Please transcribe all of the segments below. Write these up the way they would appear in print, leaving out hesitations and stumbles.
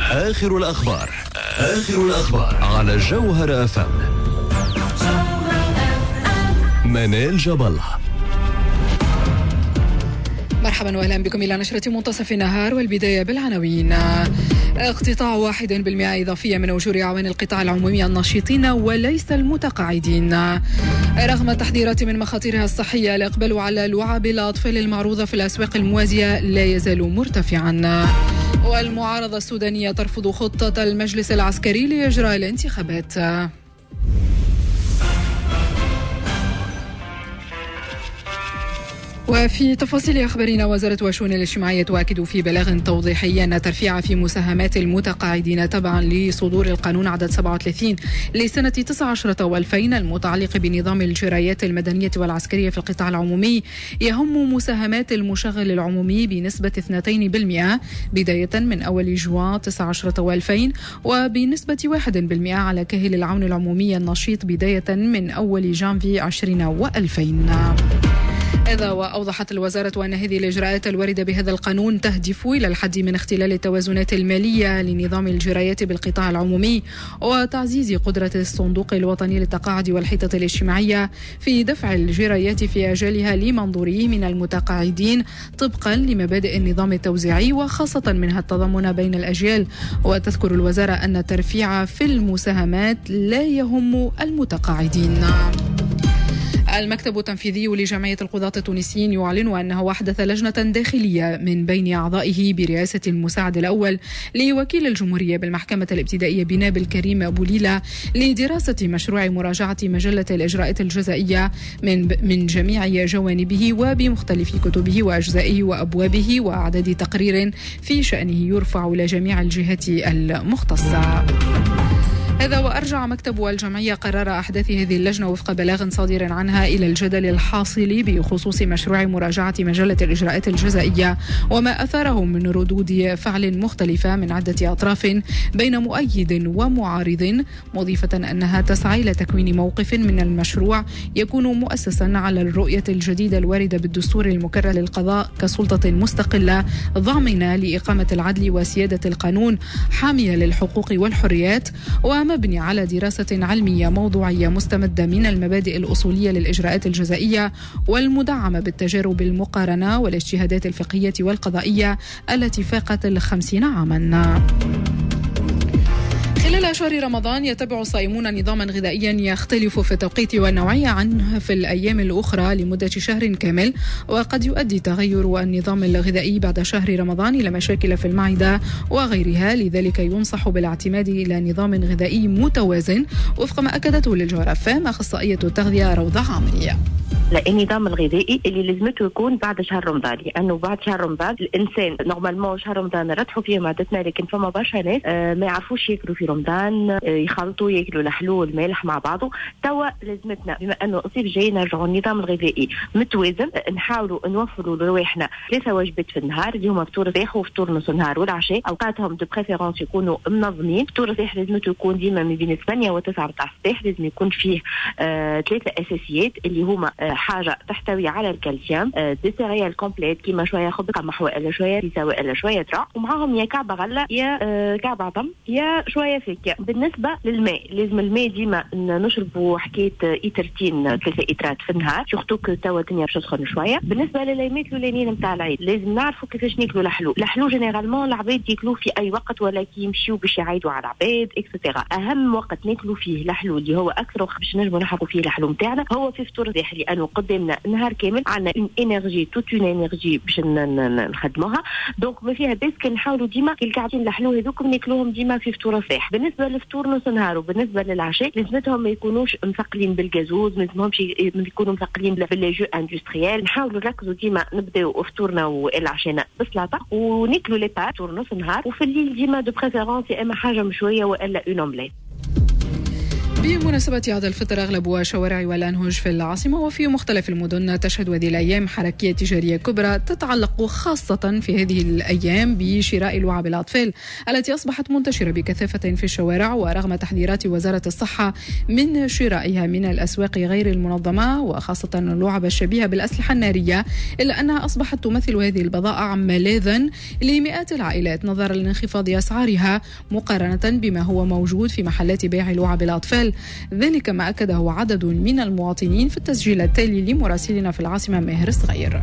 آخر الأخبار على جوهر أفهم. منال جبل. مرحبا واهلا بكم الى نشرة منتصف النهار، والبداية بالعناوين. اقتطاع 1% اضافية من اجور اعوان القطاع العمومي النشيطين وليس المتقاعدين. رغم التحذيرات من مخاطرها الصحية، الاقبال على لعب الاطفال المعروضة في الاسواق الموازية لا يزال مرتفعا. والمعارضة السودانية ترفض خطة المجلس العسكري لإجراء الانتخابات. وفي تفاصيل أخبارنا، وزارة الشؤون الاجتماعية تؤكد في بلاغ توضيحي أن ترفيع في مساهمات المتقاعدين تبعا لصدور القانون عدد 37 لسنة 19 و2000 المتعلق بنظام الجرايات المدنية والعسكرية في القطاع العمومي يهم مساهمات المشغل العمومي بنسبة 2% بداية من أول جوان 19 و2000 وبنسبة 1% على كاهل العون العمومي النشيط بداية من أول جانفي 20 و2000. هذا وأوضحت الوزارة أن هذه الإجراءات الواردة بهذا القانون تهدف إلى الحد من اختلال التوازنات المالية لنظام الجرايات بالقطاع العمومي وتعزيز قدرة الصندوق الوطني للتقاعد والحيطة الاجتماعية في دفع الجرايات في أجالها لمنظوريه من المتقاعدين طبقا لمبادئ النظام التوزيعي، وخاصة منها التضامن بين الأجيال. وتذكر الوزارة أن الترفيع في المساهمات لا يهم المتقاعدين. المكتب التنفيذي لجمعية القضاة التونسيين يعلن أنه أحدث لجنة داخلية من بين أعضائه برئاسة المساعد الأول لوكيل الجمهورية بالمحكمة الابتدائية بنابل كريم أبو ليلى لدراسة مشروع مراجعة مجلة الإجراءات الجزائية من جميع جوانبه وبمختلف كتبه وأجزائه وأبوابه وأعداد تقرير في شأنه يرفع إلى جميع الجهات المختصة. هذا وأرجع مكتب الجمعية قرار أحداث هذه اللجنة وفق بلاغ صادر عنها إلى الجدل الحاصل بخصوص مشروع مراجعة مجلة الإجراءات الجزائية وما أثاره من ردود فعل مختلفة من عدة أطراف بين مؤيد ومعارض، مضيفة أنها تسعى إلى تكوين موقف من المشروع يكون مؤسسا على الرؤية الجديدة الواردة بالدستور المكرر للقضاء كسلطة مستقلة ضامنة لإقامة العدل وسيادة القانون حامية للحقوق والحريات، ومبني على دراسة علمية موضوعية مستمدة من المبادئ الأصولية للإجراءات الجزائية والمدعمة بالتجارب المقارنة والاجتهادات الفقهية والقضائية التي فاقت 50 عاما. خلال شهر رمضان يتبع الصائمون نظاما غذائيا يختلف في التوقيت والنوعية عنه في الأيام الأخرى لمدة شهر كامل، وقد يؤدي تغير النظام الغذائي بعد شهر رمضان إلى مشاكل في المعدة وغيرها، لذلك ينصح بالاعتماد إلى نظام غذائي متوازن وفق ما أكدته للجوهر أفهم أخصائية التغذية روضة عامرية. النظام الغذائي اللي لازمته يكون بعد شهر رمضان، لانه بعد شهر رمضان الانسان نورمالمون شهر رمضان نرتحوا فيه معدتنا، لكن فما برشا ناس ما يعرفوش ياكلوا في رمضان، يخلطوا ياكلوا الحلو والمالح مع بعضه. توا لازمتنا بما انه الصيف جاي نرجعوا النظام الغذائي متوازن، نحاولوا نوفروا لرواحنا 3 وجبات في النهار اللي هما فطور صباح وفطور نص نهار والعشاء، اوقاتهم دو بريفيرونس يكونوا منظمين. فطور صباح لازمته يكون ديما ما بين 8 و 9 تاع الصباح، لازم يكون فيه 3 اساسيات اللي هما حاجه تحتوي على الكالسيوم، دي سيريال كومبليت كيما شويه خبز محوى الا شويه ريسه الا شويه ترع، ومعاهم يا كعبه غله يا كعبه عظم يا شويه فاكهه. بالنسبه للماء لازم الماء ديما نشربوا حكايه ايترتين 3 إترات في النهار، سورتو كو توا الدنيا باش تسخن شويه. بالنسبه لليمات الاولانيين نتاع العيد لازم نعرفوا كيفاش ناكلوا الحلو جينيرالمون العباد ياكلوه في اي وقت ولا كي يمشيو باش يعيدوا على العباد اكسترا. اهم وقت ناكلوا فيه الحلو اللي هو اكثر وقت باش نجموا نحرقوا فيه الحلو نتاعنا هو في فطور الصباح، لانه قدامنا نهار كامل عندنا اون انرجي توت اون انرجي باش نخدموها. دونك ما فيها بس كنحاولوا ديما كي قاعدين الحلو هذوك ناكلوهم ديما في فطور الصباح. بالنسبه للفطور نص نهار وبالنسبه للعشاء لازمتهم ما يكونوش مثقلين بالجازوز، ما لازمهمش يكونوا مثقلين بالجو اندستريال. نحاولوا نركزوا ديما نبداو فطورنا والعشاء بسلطه وناكلوا لي بات فطور نص نهار، وفي الليل ديما دو بريفيرونس يا اما حاجه مشويه والا اون اومليت. بمناسبة عيد الفطر أغلب شوارع والأنهج في العاصمة وفي مختلف المدن تشهد هذه الأيام حركية تجارية كبرى تتعلق خاصة في هذه الأيام بشراء لعب الأطفال التي أصبحت منتشرة بكثافة في الشوارع، ورغم تحذيرات وزارة الصحة من شرائها من الأسواق غير المنظمة وخاصة اللعب الشبيهة بالأسلحة النارية، إلا أنها أصبحت تمثل هذه البضائع ملاذا لمئات العائلات نظرا لانخفاض أسعارها مقارنة بما هو موجود في محلات بيع لعب الأطفال. ذلك ما أكده عدد من المواطنين في التسجيل التالي لمراسلنا في العاصمة ماهر الصغير.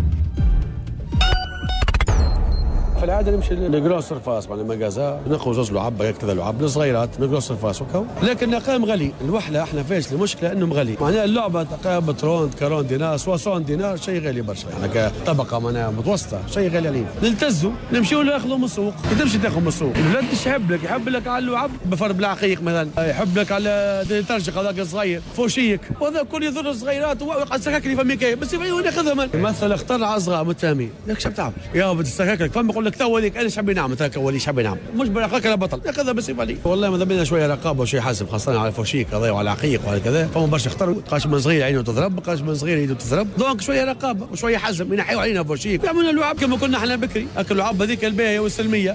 في العاده نمشي لجروس الفاس مع المجازات ناخذ جوز لعب هيك كذا لعب الصغيرات نجروس الفاس وكو، لكن نقام غالي الوحله احنا فاش المشكله انه مغلي معناها اللعبه تقام بترون 40 دينار 60 دينار شيء غالي برشا، يعني كطبقه معناها متوسطه شيء غالي علينا. نلتزوا نمشيو ناخذوا من السوق، تمشي تاخذ من السوق الولاد يحب لك على اللعب بفر بالعقيق مثلا، يحب لك على ترجق هذاك الصغير فوشيك وهذا كل يضر الصغيرات وقعد سكاكلي فمي كاين بس ياخذها من مثلا اختار اصغر متهمين لك شو بتعمل يا بدي سكاكلك فم يقول لك تو هذيك انا شعبي نعم ترك اولي شعبي نعم مش برقاك لا بطل ياخذها بس يفعلي. والله ماذا بينا شويه رقابه وشويه حاسب خاصه على فوشيك هذا وعلى عقيق وعلى كذا، فهم برشا اختاروا قاش من صغير عينه تضرب قاش من صغير يده تضرب، دونك شويه رقابه وشويه حزم ينحيوا علينا فوشيك يعملوا اللعاب كما كنا احنا بكري، اللعاب هذيك الباهيه والسلميه.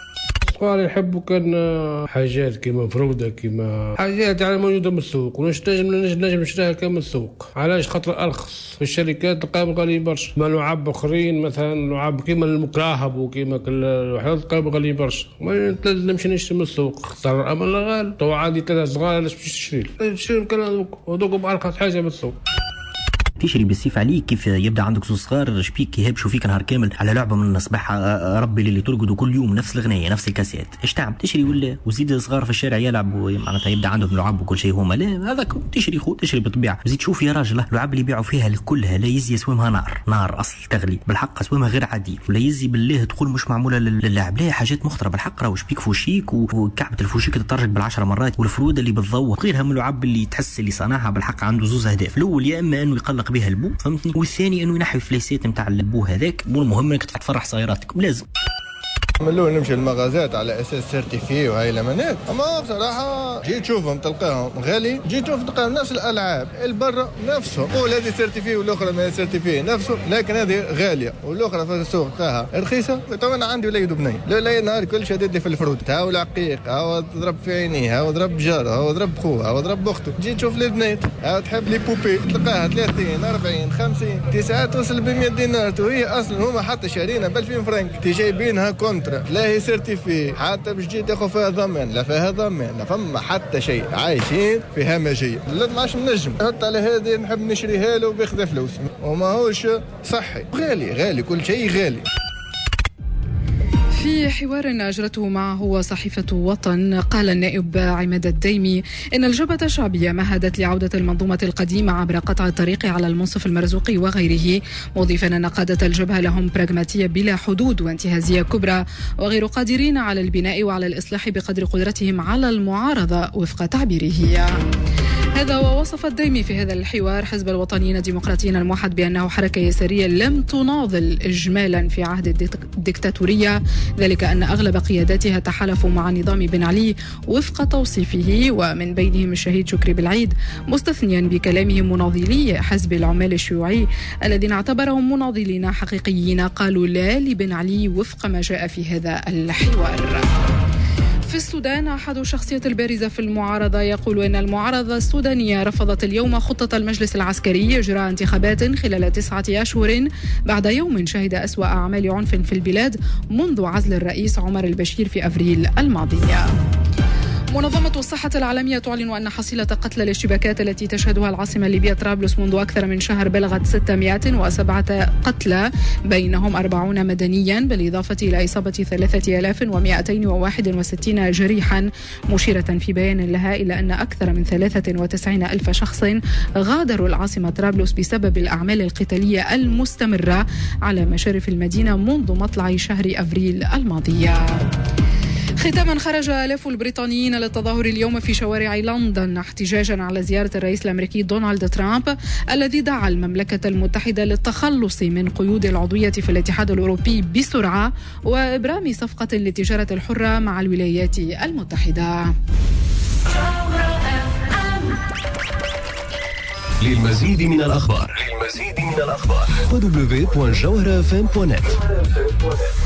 قال يحبوا كان حاجات كيما مفروده كيما حاجات يعني موجوده من السوق ونجم نشتريها كان من السوق، علاش خاطر ارخص في الشركات تلقاهم غالي برشا، ما لعاب اخرين مثلا لعاب كيما المكراهب وكيما الوحدات تلقاهم غالي برشا، ما لازم نمشي نشتري من السوق خاطر اما غالي تو عندي 3 صغار علاش باش نشري كان هذوك بارخص حاجه من السوق. تشري بالسيف عليك كيف يبدا عندك زوج صغار شبيك يهبشوا فيك نهار كامل على لعبه من الصباح ربي اللي ترقدوا كل يوم نفس الاغنيه نفس الكاسيت، ايش تعمل تشري ولا وزيد صغار في الشارع يلعبوا معناتها يبدا عندهم لعب وكل شيء هما لا هذاك تشري بالطبيعه، زيد شوف يا راجل اللعب اللي يبيعوا فيها كلها لا يزي اسوامها نار اصل تغلي بالحق اسوامها غير عادي، ولا يزي بالله تقول مش معموله للعب، لا حاجات مخطره بالحق راهو شبيك فوشيك وكعبه الفوشيك تترجق بالعشر مرات والفروده اللي بالضوء غيرها من اللعب اللي تحس اللي صنعها بالحق عنده زوز اهداف، الاول يا اما انه يقلق بها البو فهمتني، والثاني انه ينحي الفليسات نتاع البو هذاك، والمهم انك تفرح صغيراتك لازم. من الاول نمشي المغازات على اساس سيرتيفي وهاي لمنات، اما بصراحه جيت تشوفهم تلقاهم غالي، جيت تشوف تلقاهم نفس الالعاب البرة نفسهم، قول هذه سيرتيفي والاخرى ما سيرتيفي نفسه، لكن هذه غاليه والاخرى في السوق تلقاها رخيصه. تو انا عندي وليد وبني لا نهار كل شديد في الفرود هاو العقيق هاو ضرب في عينيه هاو ضرب جاره هاو ضرب خوه هاو ضرب اخته، جيت تشوف البنات هاو تحب لي بوبي تلقاها 30 40 50 9 توصل ب 100 دينار، وهي اصلا هما حتى شارينا ب 2000 فرنك تي جايبينها كونترا لا هي سيرتيفي حتى باش تجي تاخذ فيها ضمان لا فيها ضمان لا فما حتى شيء، عايشين في همجيه لا ما عادش نجم حتى على هذه نحب نشريها له وبياخذ فلوس وما هوش صحي، غالي كل شيء غالي. في حوار أجرته معه صحيفة وطن قال النائب عماد الديمي إن الجبهة الشعبية مهدت لعودة المنظومة القديمة عبر قطع الطريق على المنصف المرزوقي وغيره، مضيفا أن قادة الجبهة لهم براغماتية بلا حدود وانتهازية كبرى وغير قادرين على البناء وعلى الإصلاح بقدر قدرتهم على المعارضة وفق تعبيره. هذا ووصف الديمي في هذا الحوار حزب الوطنيين الديمقراطيين الموحد بأنه حركة يسارية لم تناضل إجمالا في عهد الدكتاتورية، ذلك أن أغلب قياداتها تحالفوا مع نظام بن علي وفق توصيفه ومن بينهم الشهيد شكري بالعيد، مستثنيا بكلامهم مناضلي حزب العمال الشيوعي الذين اعتبرهم مناضلين حقيقيين قالوا لا لبن علي وفق ما جاء في هذا الحوار. في السودان أحد الشخصيات البارزة في المعارضة يقول إن المعارضة السودانية رفضت اليوم خطة المجلس العسكري إجراء انتخابات خلال 9 أشهر بعد يوم شهد أسوأ أعمال عنف في البلاد منذ عزل الرئيس عمر البشير في أبريل الماضي. منظمة الصحة العالمية تعلن أن حصيلة قتلى الاشتباكات التي تشهدها العاصمة الليبية طرابلس منذ أكثر من شهر بلغت 607 قتلى بينهم 40 مدنيا بالإضافة إلى إصابة 3261 جريحا، مشيرة في بيان لها إلى أن أكثر من 93 ألف شخص غادروا العاصمة طرابلس بسبب الأعمال القتالية المستمرة على مشارف المدينة منذ مطلع شهر أبريل الماضي. ختاما خرج آلاف البريطانيين للتظاهر اليوم في شوارع لندن احتجاجا على زيارة الرئيس الأمريكي دونالد ترامب الذي دعا المملكة المتحدة للتخلص من قيود العضوية في الاتحاد الأوروبي بسرعة وإبرام صفقة للتجارة الحرة مع الولايات المتحدة. للمزيد من الأخبار www.jawharafm.net